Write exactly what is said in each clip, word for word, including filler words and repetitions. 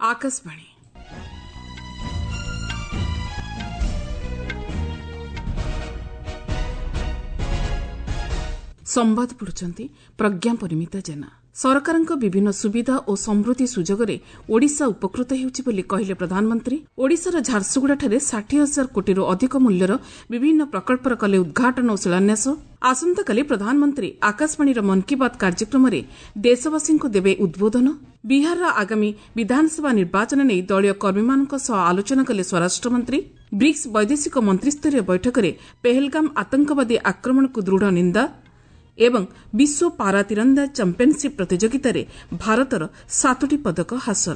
आकाशवाणी संवाद पढ़ुचंती प्रज्ञा परिमिता जेना। सरकारଙ୍କ ବିଭିନ୍ନ ସୁବିଧା ଓ ସମୃଦ୍ଧି ସୁଯୋଗରେ ଓଡ଼ିଶା ଉପକୃତ ହେଉଛି ବୋଲି କହିଲେ ପ୍ରଧାନମନ୍ତ୍ରୀ। ଓଡ଼ିଶାର ଝାରସୁଗୁଡ଼ାଠାରେ ଷାଠିଏ ହଜାର କୋଟିରୁ ଅଧିକ ମୂଲ୍ୟର ବିଭିନ୍ନ ପ୍ରକଳ୍ପର କଲେ ଉଦ୍ଘାଟନ ଓ ଶିଳାନ୍ୟାସ। ଆସନ୍ତାକାଲି ପ୍ରଧାନମନ୍ତ୍ରୀ ଆକାଶବାଣୀର ମନ୍ କୀ ବାତ୍ କାର୍ଯ୍ୟକ୍ରମରେ ଦେଶବାସୀଙ୍କୁ ଦେବେ ଉଦ୍ବୋଧନ। ବିହାରର ଆଗାମୀ ବିଧାନସଭା ନିର୍ବାଚନ ନେଇ ଦଳୀୟ କର୍ମୀମାନଙ୍କ ସହ ଆଲୋଚନା କଲେ ସ୍ୱରାଷ୍ଟ୍ରମନ୍ତ୍ରୀ। ବ୍ରିକ୍ସ ବୈଦେଶିକ ମନ୍ତ୍ରୀସ୍ତରୀୟ ବୈଠକରେ ପେହେଲଗାମ ଆତଙ୍କବାଦୀ ଆକ୍ରମଣକୁ ଦୃଢ଼ ନିନ୍ଦା ଏବଂ ବିଶ୍ୱ ପାରା ତୀରନ୍ଦାଜ ଚାମ୍ପିୟନସିପ୍ ପ୍ରତିଯୋଗିତାରେ ଭାରତର ସାତୋଟି ପଦକ ହାସଲ।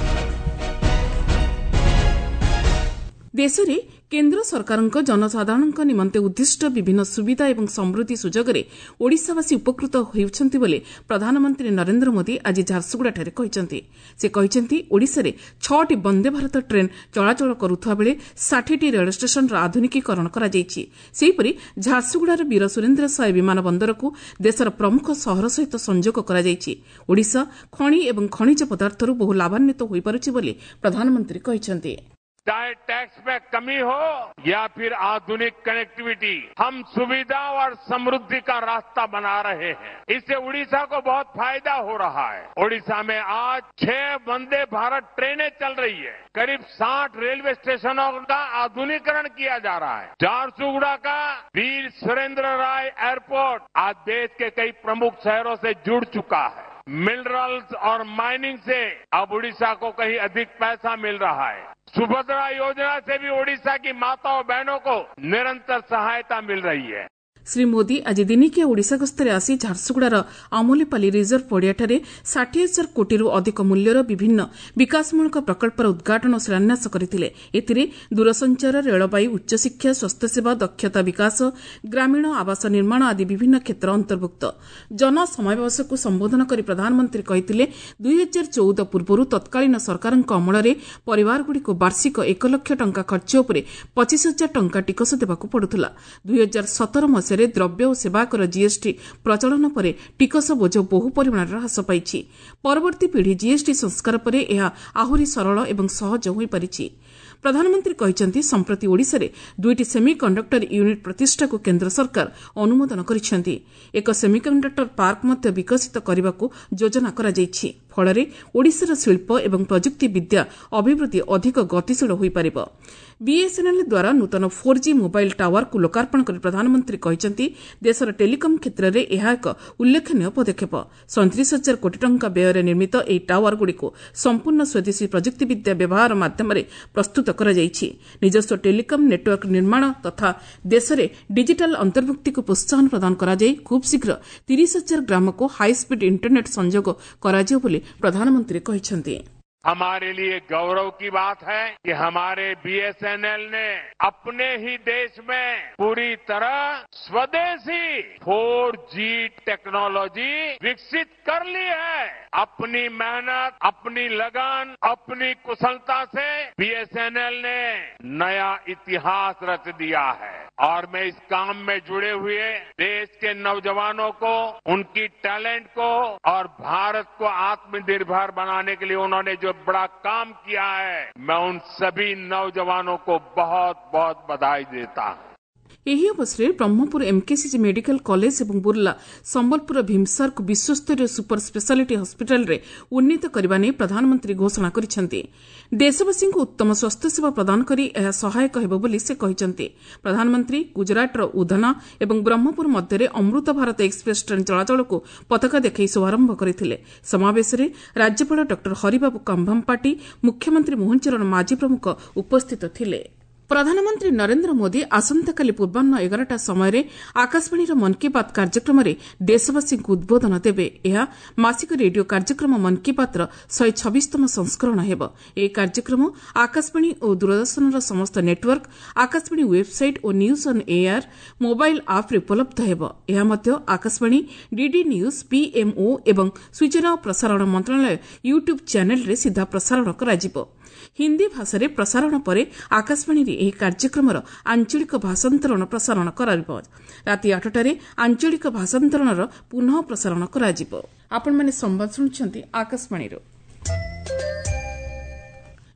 ଦେଶରେ କେନ୍ଦ୍ର ସରକାରଙ୍କ ଜନସାଧାରଣଙ୍କ ନିମନ୍ତେ ଉଦ୍ଦିଷ୍ଟ ବିଭିନ୍ନ ସୁବିଧା ଏବଂ ସମୃଦ୍ଧି ସୁଯୋଗରେ ଓଡ଼ିଶାବାସୀ ଉପକୃତ ହେଉଛନ୍ତି ବୋଲି ପ୍ରଧାନମନ୍ତ୍ରୀ ନରେନ୍ଦ୍ର ମୋଦି ଆଜି ଝାରସୁଗୁଡ଼ାଠାରେ କହିଛନ୍ତି। ସେ କହିଛନ୍ତି ଓଡ଼ିଶାରେ ଛଅଟି ବନ୍ଦେ ଭାରତ ଟ୍ରେନ୍ ଚଳାଚଳ କରୁଥିବା ବେଳେ ଷାଠିଏଟି ରେଳ ଷ୍ଟେସନର ଆଧୁନିକୀକରଣ କରାଯାଇଛି। ସେହିପରି ଝାରସୁଗୁଡ଼ାର ବୀର ସୁରେନ୍ଦ୍ର ସାଏ ବିମାନ ବନ୍ଦରକୁ ଦେଶର ପ୍ରମୁଖ ସହର ସହିତ ସଂଯୋଗ କରାଯାଇଛି। ଓଡ଼ିଶା ଖଣି ଏବଂ ଖଣିଜ ପଦାର୍ଥରୁ ବହୁ ଲାଭାନ୍ୱିତ ହୋଇପାରୁଛି ବୋଲି ପ୍ରଧାନମନ୍ତ୍ରୀ କହିଛନ୍ତି। चाहे टैक्स में कमी हो या फिर आधुनिक कनेक्टिविटी, हम सुविधा और समृद्धि का रास्ता बना रहे हैं। इससे उड़ीसा को बहुत फायदा हो रहा है। उड़ीसा में आज छह वंदे भारत ट्रेनें चल रही है। करीब साठ रेलवे स्टेशनों का आधुनिकीकरण किया जा रहा है। झारसुगुड़ा का वीर सुरेंद्र राय एयरपोर्ट आज देश के कई प्रमुख शहरों से जुड़ चुका है। मिनरल्स और माइनिंग से अब उड़ीसा को कहीं अधिक पैसा मिल रहा है। सुभद्रा योजना से भी ओडिशा की माताओं बहनों को निरंतर सहायता मिल रही है। ଶ୍ରୀ ମୋଦି ଆଜି ଦିନିକିଆ ଓଡ଼ିଶା ଗସ୍ତରେ ଆସି ଝାରସୁଗୁଡ଼ାର ଆମୋଲିପାଲି ରିଜର୍ଭ ପଡ଼ିଆଠାରେ ଷାଠିଏ ହଜାର କୋଟିରୁ ଅଧିକ ମୂଲ୍ୟର ବିଭିନ୍ନ ବିକାଶମୂଳକ ପ୍ରକଳ୍ପର ଉଦ୍ଘାଟନ ଓ ଶିଳାନ୍ୟାସ କରିଥିଲେ। ଏଥିରେ ଦୂରସଞ୍ଚାର, ରେଳବାଇ, ଉଚ୍ଚଶିକ୍ଷା, ସ୍ୱାସ୍ଥ୍ୟସେବା, ଦକ୍ଷତା ବିକାଶ, ଗ୍ରାମୀଣ ଆବାସ ନିର୍ମାଣ ଆଦି ବିଭିନ୍ନ କ୍ଷେତ୍ର ଅନ୍ତର୍ଭୁକ୍ତ। ଜନସମାବେଶକୁ ସମ୍ବୋଧନ କରି ପ୍ରଧାନମନ୍ତ୍ରୀ କହିଥିଲେ, ଦୁଇ ହଜାର ଚଉଦ ପୂର୍ବରୁ ତତ୍କାଳୀନ ସରକାରଙ୍କ ଅମଳରେ ପରିବାରଗୁଡ଼ିକୁ ବାର୍ଷିକ ଏକ ଲକ୍ଷ ଟଙ୍କା ଖର୍ଚ୍ଚ ଉପରେ ପଚିଶ ହଜାର ଟଙ୍କା ଟିକସ ଦେବାକୁ ପଡୁଥିଲା। ଦୁଇ ହଜାର ସତର ମସିହା ଦ୍ରବ୍ୟ ଓ ସେବାକର ଜିଏସ୍ଟି ପ୍ରଚଳନ ପରେ ଟିକସ ବୋଝ ବହୁ ପରିମାଣରେ ହ୍ରାସ ପାଇଛି। ପରବର୍ତ୍ତୀ ପିଢ଼ି ଜିଏସ୍ଟି ସଂସ୍କାର ପରେ ଏହା ଆହୁରି ସରଳ ଏବଂ ସହଜ ହୋଇପାରିଛି। ପ୍ରଧାନମନ୍ତ୍ରୀ କହିଛନ୍ତି, ସମ୍ପ୍ରତି ଓଡ଼ିଶାରେ ଦୁଇଟି ସେମି କଣ୍ଡକ୍ଟର ୟୁନିଟ୍ ପ୍ରତିଷ୍ଠାକୁ କେନ୍ଦ୍ର ସରକାର ଅନୁମୋଦନ କରିଛନ୍ତି। ଏକ ସେମିକଣ୍ଡକ୍ଟର ପାର୍କ ମଧ୍ୟ ବିକଶିତ କରିବାକୁ ଯୋଜନା କରାଯାଇଛି। ଫଳରେ ଓଡ଼ିଶାର ଶିଳ୍ପ ଏବଂ ପ୍ରଯୁକ୍ତି ବିଦ୍ୟା ଅଭିବୃଦ୍ଧି ଅଧିକ ଗତିଶୀଳ ହୋଇପାରିବ। ବିଏସ୍ଏନ୍ଏଲ୍ ଦ୍ୱାରା ନୂତନ ଫୋର୍ ଜି ମୋବାଇଲ୍ ଟାୱାରକୁ ଲୋକାର୍ପଣ କରି ପ୍ରଧାନମନ୍ତ୍ରୀ କହିଛନ୍ତି, ଦେଶର ଟେଲିକମ୍ କ୍ଷେତ୍ରରେ ଏହା ଏକ ଉଲ୍ଲେଖନୀୟ ପଦକ୍ଷେପ। ସଇଁତିରିଶ ହଜାର କୋଟି ଟଙ୍କା ବ୍ୟୟରେ ନିର୍ମିତ ଏହି ଟାୱାରଗୁଡ଼ିକୁ ସମ୍ପୂର୍ଣ୍ଣ ସ୍ୱଦେଶୀ ପ୍ରଯୁକ୍ତିବିଦ୍ୟା ବ୍ୟବହାର ମାଧ୍ୟମରେ ପ୍ରସ୍ତୁତ କରାଯାଇଛି। ନିଜସ୍ୱ ଟେଲିକମ୍ ନେଟୱାର୍କ ନିର୍ମାଣ ତଥା ଦେଶରେ ଡିଜିଟାଲ୍ ଅନ୍ତର୍ଭୁକ୍ତିକୁ ପ୍ରୋତ୍ସାହନ ପ୍ରଦାନ କରାଯାଇ ଖୁବ୍ ଶୀଘ୍ର ତିରିଶ ହଜାର ଗ୍ରାମକୁ ହାଇସ୍ପିଡ୍ ଇଣ୍ଟରନେଟ୍ ସଂଯୋଗ କରାଯିବ ବୋଲି ପ୍ରଧାନମନ୍ତ୍ରୀ କହିଛନ୍ତି। हमारे लिए गौरव की बात है कि हमारे बीएसएनएल ने अपने ही देश में पूरी तरह स्वदेशी फोर जी टेक्नोलॉजी विकसित कर ली है। अपनी मेहनत, अपनी लगन, अपनी कुशलता से बीएसएनएल ने नया इतिहास रच दिया है। और मैं इस काम में जुड़े हुए देश के नौजवानों को, उनकी टैलेंट को और भारत को आत्मनिर्भर बनाने के लिए उन्होंने जो बड़ा काम किया है, मैं उन सभी नौजवानों को बहुत बहुत बधाई देता हूं। ଏହି ଅବସରରେ ବ୍ରହ୍ମପୁର ଏମ୍କେସିଜି ମେଡିକାଲ କଲେଜ ଏବଂ ବୁର୍ଲା ସମ୍ବଲପୁର ଭୀମସାରକୁ ବିଶ୍ୱସ୍ତରୀୟ ସୁପର ସ୍ପେଶାଲିଟି ହସ୍ପିଟାଲରେ ଉନ୍ନୀତ କରିବା ନେଇ ପ୍ରଧାନମନ୍ତ୍ରୀ ଘୋଷଣା କରିଛନ୍ତି। ଦେଶବାସୀଙ୍କୁ ଉତ୍ତମ ସ୍ୱାସ୍ଥ୍ୟସେବା ପ୍ରଦାନ କରି ଏହା ସହାୟକ ହେବ ବୋଲି ସେ କହିଛନ୍ତି। ପ୍ରଧାନମନ୍ତ୍ରୀ ଗୁଜରାଟର ଉଧନା ଏବଂ ବ୍ରହ୍ମପୁର ମଧ୍ୟରେ ଅମୃତ ଭାରତ ଏକ୍ସପ୍ରେସ୍ ଟ୍ରେନ୍ ଚଳାଚଳକୁ ପତାକା ଦେଖାଇ ଶୁଭାରମ୍ଭ କରିଥିଲେ। ସମାବେଶରେ ରାଜ୍ୟପାଳ ଡକ୍ଟର ହରିବାବୁ କମ୍ଭମପାଟି, ମୁଖ୍ୟମନ୍ତ୍ରୀ ମୋହନ ଚରଣ ମାଝୀ ପ୍ରମୁଖ ଉପସ୍ଥିତ ଥିଲେ। ପ୍ରଧାନମନ୍ତ୍ରୀ ନରେନ୍ଦ୍ର ମୋଦି ଆସନ୍ତାକାଲି ପୂର୍ବାହ୍ନ ଏଗାରଟା ସମୟରେ ଆକାଶବାଣୀର ମନ୍ କୀ ବାତ୍ କାର୍ଯ୍ୟକ୍ରମରେ ଦେଶବାସୀଙ୍କୁ ଉଦ୍ବୋଧନ ଦେବେ। ଏହା ମାସିକ ରେଡିଓ କାର୍ଯ୍ୟକ୍ରମ ମନ୍ କୀ ବାତ୍ର ଶହେ ଛବିଶତମ ସଂସ୍କରଣ ହେବ। ଏହି କାର୍ଯ୍ୟକ୍ରମ ଆକାଶବାଣୀ ଓ ଦୂରଦର୍ଶନର ସମସ୍ତ ନେଟୱାର୍କ, ଆକାଶବାଣୀ ୱେବ୍ସାଇଟ୍ ଓ ନ୍ୟୁଜ୍ ଅନ୍ ଏୟାର୍ ମୋବାଇଲ୍ ଆପ୍ରେ ଉପଲବ୍ଧ ହେବ। ଏହା ମଧ୍ୟ ଆକାଶବାଣୀ, ଡିଡି ନ୍ୟୁଜ୍, ପିଏମ୍ଓ ଏବଂ ସୂଚନା ଓ ପ୍ରସାରଣ ମନ୍ତ୍ରଣାଳୟ ୟୁଟ୍ୟୁବ୍ ଚ୍ୟାନେଲ୍ରେ ସିଧା ପ୍ରସାରଣ କରାଯିବ। ହିନ୍ଦୀ ଭାଷାରେ ପ୍ରସାରଣ ପରେ ଆକାଶବାଣୀରେ ଏହି କାର୍ଯ୍ୟକ୍ରମର ଆଞ୍ଚଳିକ ଭାଷାନ୍ତରଣ ପ୍ରସାରଣ କରାଯିବ। ରାତି ଆଠଟାରେ ଆଞ୍ଚଳିକ ଭାଷାନ୍ତରଣର ପୁନଃ ପ୍ରସାରଣ କରାଯିବ। ଆପଣମାନେ ସମ୍ବାଦ ଶୁଣୁଛନ୍ତି ଆକାଶବାଣୀରୁ।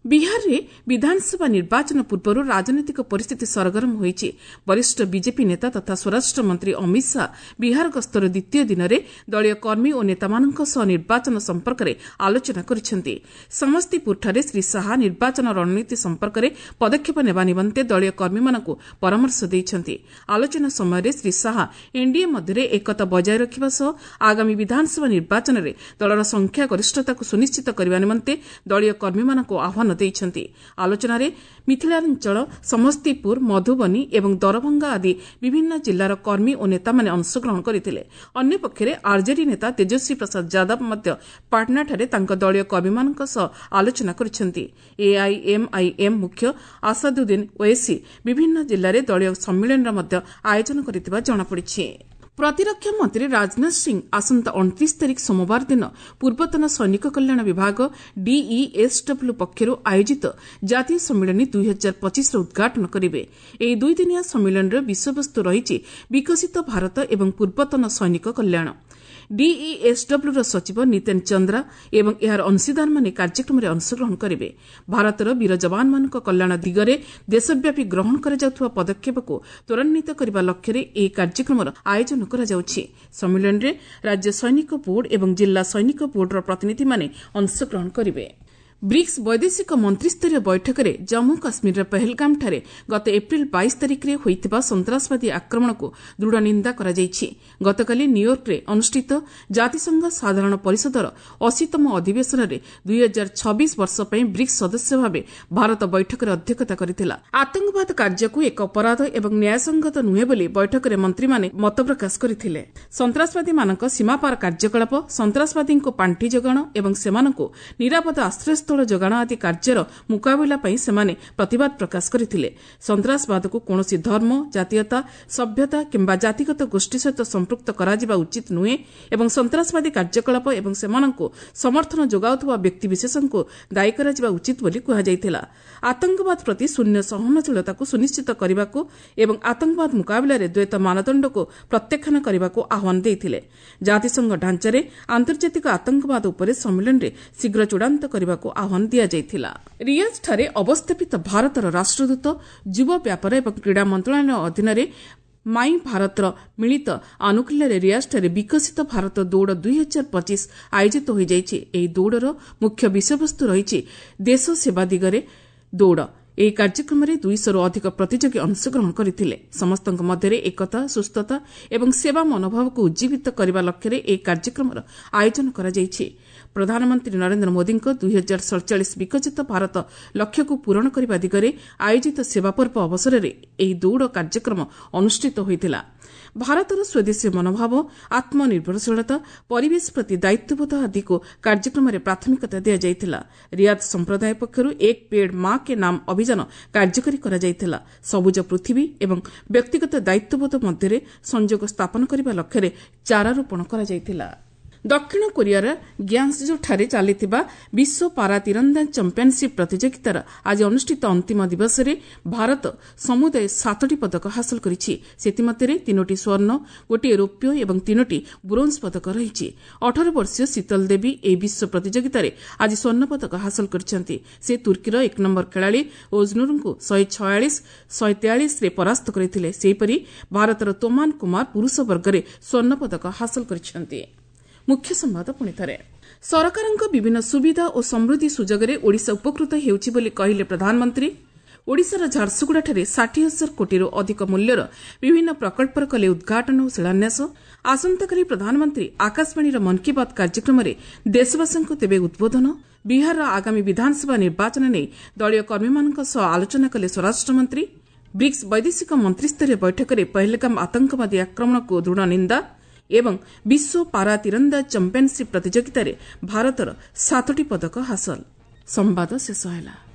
ବିହାରରେ ବିଧାନସଭା ନିର୍ବାଚନ ପୂର୍ବରୁ ରାଜନୈତିକ ପରିସ୍ଥିତି ସରଗରମ ହୋଇଛି। ବରିଷ୍ଠ ବିଜେପି ନେତା ତଥା ସ୍ୱରାଷ୍ଟ୍ର ମନ୍ତ୍ରୀ ଅମିତ ଶାହା ବିହାର ଗସ୍ତର ଦ୍ୱିତୀୟ ଦିନରେ ଦଳୀୟ କର୍ମୀ ଓ ନେତାମାନଙ୍କ ସହ ନିର୍ବାଚନ ସମ୍ପର୍କରେ ଆଲୋଚନା କରିଛନ୍ତି। ସମସ୍ତିପୁରଠାରେ ଶ୍ରୀ ଶାହା ନିର୍ବାଚନ ରଣନୀତି ସମ୍ପର୍କରେ ପଦକ୍ଷେପ ନେବା ନିମନ୍ତେ ଦଳୀୟ କର୍ମୀମାନଙ୍କୁ ପରାମର୍ଶ ଦେଇଛନ୍ତି। ଆଲୋଚନା ସମୟରେ ଶ୍ରୀ ଶାହା ଏନ୍ଡିଏ ମଧ୍ୟରେ ଏକତା ବଜାୟ ରଖିବା ସହ ଆଗାମୀ ବିଧାନସଭା ନିର୍ବାଚନରେ ଦଳର ସଂଖ୍ୟା ଗରିଷ୍ଠତାକୁ ସୁନିଶ୍ଚିତ କରିବା ନିମନ୍ତେ ଦଳୀୟ କର୍ମୀମାନଙ୍କୁ ଆହ୍ୱାନ ଦେଇଛନ୍ତି। ଆଲୋଚନାରେ ମିଥିଳାଞ୍ଚଳ, ସମସ୍ତିପୁର, ମଧୁବନୀ ଏବଂ ଦରଭଙ୍ଗା ଆଦି ବିଭିନ୍ନ ଜିଲ୍ଲାର କର୍ମୀ ଓ ନେତାମାନେ ଅଂଶଗ୍ରହଣ କରିଥିଲେ। ଅନ୍ୟପକ୍ଷରେ ଆର୍ଜେଡି ନେତା ତେଜସ୍ୱୀ ପ୍ରସାଦ ଯାଦବ ମଧ୍ୟ ପାଟନାଠାରେ ତାଙ୍କ ଦଳୀୟ କର୍ମୀମାନଙ୍କ ସହ ଆଲୋଚନା କରିଛନ୍ତି। ଏଆଇଏମ୍ଆଇଏମ୍ ମୁଖ୍ୟ ଆସାଦୁଦ୍ଦିନ ଓୱେସି ବିଭିନ୍ନ ଜିଲ୍ଲାରେ ଦଳୀୟ ସମ୍ମିଳନୀର ମଧ୍ୟ ଆୟୋଜନ କରିଥିବା ଜଣାପଡ଼ିଛି। ପ୍ରତିରକ୍ଷା ମନ୍ତ୍ରୀ ରାଜନାଥ ସିଂ ଆସନ୍ତା ଅଣତିରିଶ ତାରିଖ ସୋମବାର ଦିନ ପୂର୍ବତନ ସୈନିକ କଲ୍ୟାଣ ବିଭାଗ ଡିଇଏସ୍ଡବ୍ଲ୍ୟୁ ପକ୍ଷରୁ ଆୟୋଜିତ ଜାତୀୟ ସମ୍ମିଳନୀ ଦୁଇ ହଜାର ପଚିଶର ଉଦ୍ଘାଟନ କରିବେ। ଏହି ଦୁଇଦିନିଆ ସମ୍ମିଳନୀର ବିଷୟବସ୍ତୁ ରହିଛି ବିକଶିତ ଭାରତ ଏବଂ ପୂର୍ବତନ ସୈନିକ କଲ୍ୟାଣ। ଡିଇଏସ୍ଡବ୍ଲ୍ୟୁର ସଚିବ ନିତେନ ଚନ୍ଦ୍ରା ଏବଂ ଏହାର ଅଂଶୀଦାରମାନେ କାର୍ଯ୍ୟକ୍ରମରେ ଅଂଶଗ୍ରହଣ କରିବେ। ଭାରତର ବୀର ଯବାନମାନଙ୍କ କଲ୍ୟାଣ ଦିଗରେ ଦେଶବ୍ୟାପୀ ଗ୍ରହଣ କରାଯାଉଥିବା ପଦକ୍ଷେପକୁ ତ୍ୱରାନ୍ୱିତ କରିବା ଲକ୍ଷ୍ୟରେ ଏହି କାର୍ଯ୍ୟକ୍ରମର ଆୟୋଜନ କରାଯାଉଛି। ସମ୍ମିଳନୀରେ ରାଜ୍ୟ ସୈନିକ ବୋର୍ଡ ଏବଂ ଜିଲ୍ଲା ସୈନିକ ବୋର୍ଡର ପ୍ରତିନିଧିମାନେ ଅଂଶଗ୍ରହଣ କରିବେ। ବ୍ରିକ୍ସ ବୈଦେଶିକ ମନ୍ତ୍ରୀସ୍ତରୀୟ ବୈଠକରେ ଜମ୍ମୁ କାଶ୍ମୀରର ପହଲଗାମଠାରେ ଗତ ଏପ୍ରିଲ ବାଇଶ ତାରିଖରେ ହୋଇଥିବା ସନ୍ତାସବାଦୀ ଆକ୍ରମଣକୁ ଦୃଢ଼ ନିନ୍ଦା କରାଯାଇଛି। ଗତକାଲି ନ୍ୟୁୟର୍କରେ ଅନୁଷ୍ଠିତ ଜାତିସଂଘ ସାଧାରଣ ପରିଷଦର ଅଶୀତମ ଅଧିବେଶନରେ ଦୁଇ ହଜାର ଛବିଶ ବର୍ଷ ପାଇଁ ବ୍ରିକ୍ସ ସଦସ୍ୟ ଭାବେ ଭାରତ ବୈଠକରେ ଅଧ୍ୟକ୍ଷତା କରିଥିଲା। ଆତଙ୍କବାଦ କାର୍ଯ୍ୟକୁ ଏକ ଅପରାଧ ଏବଂ ନ୍ୟାୟସଙ୍ଗତ ନୁହେଁ ବୋଲି ବୈଠକରେ ମନ୍ତ୍ରୀମାନେ ମତ ପ୍ରକାଶ କରିଥିଲେ। ସନ୍ତାସବାଦୀମାନଙ୍କ ସୀମାପାର କାର୍ଯ୍ୟକଳାପ, ସନ୍ତାସବାଦୀଙ୍କୁ ପାଣ୍ଠି ଯୋଗାଣ ଏବଂ ସେମାନଙ୍କୁ ନିରାପଦ ଆଶ୍ରୟସ୍ଥଳ ଯୋଗାଣ ଆଦି କାର୍ଯ୍ୟର ମୁକାବିଲା ପାଇଁ ସେମାନେ ପ୍ରତିବାଦ ପ୍ରକାଶ କରିଥିଲେ। ସନ୍ତାସବାଦକୁ କୌଣସି ଧର୍ମ, ଜାତୀୟତା, ସଭ୍ୟତା କିମ୍ବା ଜାତିଗତ ଗୋଷ୍ଠୀ ସହିତ ସମ୍ପୃକ୍ତ କରାଯିବା ଉଚିତ ନୁହେଁ ଏବଂ ସନ୍ତାସବାଦୀ କାର୍ଯ୍ୟକଳାପ ଏବଂ ସେମାନଙ୍କୁ ସମର୍ଥନ ଯୋଗାଉଥିବା ବ୍ୟକ୍ତିବିଶେଷଙ୍କୁ ଦାୟୀ କରାଯିବା ଉଚିତ ବୋଲି କୁହାଯାଇଥିଲା। ଆତଙ୍କବାଦ ପ୍ରତି ଶୂନ୍ୟ ସହନଶୀଳତାକୁ ସୁନିଶ୍ଚିତ କରିବାକୁ ଏବଂ ଆତଙ୍କବାଦ ମୁକାବିଲାରେ ଦ୍ୱୈତ ମାନଦଣ୍ଡକୁ ପ୍ରତ୍ୟାଖ୍ୟାନ କରିବାକୁ ଆହ୍ୱାନ ଦେଇଥିଲେ। ଜାତିସଂଘ ଢାଞ୍ଚାରେ ଆନ୍ତର୍ଜାତିକ ଆତଙ୍କବାଦ ଉପରେ ସମ୍ମିଳନୀରେ ଶୀଘ୍ର ଚୂଡ଼ାନ୍ତ କରିବାକୁ ଆହ୍ୱାନ ଦିଆଯାଇଥିଲା। ରିୟାଦ୍ଠାରେ ଅବସ୍ଥାପିତ ଭାରତର ରାଷ୍ଟ୍ରଦୂତ, ଯୁବ ବ୍ୟାପାର ଏବଂ କ୍ରୀଡ଼ା ମନ୍ତ୍ରଣାଳୟ ଅଧୀନରେ ମାଇ ଭାରତର ମିଳିତ ଆନୁକୂଲ୍ୟରେ ରିୟାଦ୍ଠାରେ ବିକଶିତ ଭାରତ ଦୌଡ଼ ଦୁଇ ହଜାର ପଚିଶ ଆୟୋଜିତ ହୋଇଯାଇଛି। ଏହି ଦୌଡ଼ର ମୁଖ୍ୟ ବିଷୟବସ୍ତୁ ରହିଛି ଦେଶ ସେବା ଦିଗରେ ଦୌଡ଼। ଏହି କାର୍ଯ୍ୟକ୍ରମରେ ଦୁଇଶହରୁ ଅଧିକ ପ୍ରତିଯୋଗୀ ଅଂଶଗ୍ରହଣ କରିଥିଲେ। ସମସ୍ତଙ୍କ ମଧ୍ୟରେ ଏକତା, ସୁସ୍ଥତା ଏବଂ ସେବା ମନୋଭାବକୁ ଉଜ୍ଜୀବିତ କରିବା ଲକ୍ଷ୍ୟରେ ଏହି କାର୍ଯ୍ୟକ୍ରମର ଆୟୋଜନ କରାଯାଇଛି। ପ୍ରଧାନମନ୍ତ୍ରୀ ନରେନ୍ଦ୍ର ମୋଦିଙ୍କ ଦୁଇ ହଜାର ସତଚାଳିଶ ବିକଶିତ ଭାରତ ଲକ୍ଷ୍ୟକୁ ପୂରଣ କରିବା ଦିଗରେ ଆୟୋଜିତ ସେବା ପର୍ବ ଅବସରରେ ଏହି ଦୌଡ଼ କାର୍ଯ୍ୟକ୍ରମ ଅନୁଷ୍ଠିତ ହୋଇଥିଲା। ଭାରତର ସ୍ୱଦେଶୀ ମନୋଭାବ, ଆତ୍ମନିର୍ଭରଶୀଳତା, ପରିବେଶ ପ୍ରତି ଦାୟିତ୍ୱବୋଧ ଆଦିକୁ କାର୍ଯ୍ୟକ୍ରମରେ ପ୍ରାଥମିକତା ଦିଆଯାଇଥିଲା। ରିୟାଦ୍ ସମ୍ପ୍ରଦାୟ ପକ୍ଷରୁ ଏକ ପେଡ୍ ମାଁ କେ ନାମ ଅଭିଯାନ କାର୍ଯ୍ୟକାରୀ କରାଯାଇଥିଲା। ସବୁଜ ପୃଥିବୀ ଏବଂ ବ୍ୟକ୍ତିଗତ ଦାୟିତ୍ୱବୋଧ ମଧ୍ୟରେ ସଂଯୋଗ ସ୍ଥାପନ କରିବା ଲକ୍ଷ୍ୟରେ ଚାରାରୋପଣ କରାଯାଇଥିଲା। ଦକ୍ଷିଣ କୋରିଆର ଗ୍ୟାଙ୍ଗଜୋଠାରେ ଚାଲିଥିବା ବିଶ୍ୱ ପାରା ତୀରନ୍ଦାଜ ଚାମ୍ପିୟନସିପ୍ ପ୍ରତିଯୋଗିତାର ଆଜି ଅନୁଷ୍ଠିତ ଅନ୍ତିମ ଦିବସରେ ଭାରତ ସମୁଦାୟ ସାତଟି ପଦକ ହାସଲ କରିଛି। ସେଥିମଧ୍ୟରେ ତିନୋଟି ସ୍ୱର୍ଣ୍ଣ, ଗୋଟିଏ ରୌପ୍ୟ ଏବଂ ତିନୋଟି ବ୍ରୋଞ୍ଜ ପଦକ ରହିଛି। ଅଠର ବର୍ଷୀୟ ଶୀତଲ ଦେବୀ ଏହି ବିଶ୍ୱ ପ୍ରତିଯୋଗିତାରେ ଆଜି ସ୍ୱର୍ଣ୍ଣ ପଦକ ହାସଲ କରିଛନ୍ତି। ସେ ତୁର୍କୀର ଏକ ନମ୍ବର ଖେଳାଳି ଓଜନୁରଙ୍କୁ ଶହେ ଛୟାଳିଶ ଶହେ ତେୟାଳିଶରେ ପରାସ୍ତ କରିଥିଲେ। ସେହିପରି ଭାରତର ତୋମାନ କୁମାର ପୁରୁଷ ବର୍ଗରେ ସ୍ୱର୍ଣ୍ଣ ପଦକ ହାସଲ କରିଛନ୍ତି। ମୁଖ୍ୟ ସମ୍ବାଦ ପୁଣିଥରେ। ସରକାରଙ୍କ ବିଭିନ୍ନ ସୁବିଧା ଓ ସମୃଦ୍ଧି ସୁଯୋଗରେ ଓଡ଼ିଶା ଉପକୃତ ହେଉଛି ବୋଲି କହିଲେ ପ୍ରଧାନମନ୍ତ୍ରୀ। ଓଡ଼ିଶାର ଝାରସୁଗୁଡ଼ାଠାରେ ଷାଠିଏ ହଜାର କୋଟିରୁ ଅଧିକ ମୂଲ୍ୟର ବିଭିନ୍ନ ପ୍ରକଳ୍ପର କଲେ ଉଦ୍ଘାଟନ ଓ ଶିଳାନ୍ୟାସ। ଆସନ୍ତାକାଲି ପ୍ରଧାନମନ୍ତ୍ରୀ ଆକାଶବାଣୀର ମନ୍ କୀ ବାତ୍ କାର୍ଯ୍ୟକ୍ରମରେ ଦେଶବାସୀଙ୍କୁ ଦେବେ ଉଦ୍ବୋଧନ। ବିହାରର ଆଗାମୀ ବିଧାନସଭା ନିର୍ବାଚନ ନେଇ ଦଳୀୟ କର୍ମୀମାନଙ୍କ ସହ ଆଲୋଚନା କଲେ ସ୍ୱରାଷ୍ଟ୍ରମନ୍ତ୍ରୀ। ବ୍ରିକ୍ସ ବୈଦେଶିକ ମନ୍ତ୍ରୀସ୍ତରୀୟ ବୈଠକରେ ପହଲଗାମ ଆତଙ୍କବାଦୀ ଆକ୍ରମଣକୁ ଦୃଢ଼ ନିନ୍ଦା ଏବଂ ବିଶ୍ୱ ପାରା ତୀରନ୍ଦାଜ ଚାମ୍ପିୟନସିପ୍ ପ୍ରତିଯୋଗିତାରେ ଭାରତର ସାତଟି ପଦକ ହାସଲ। ସମ୍ବାଦ ଶେଷ ହେଲା।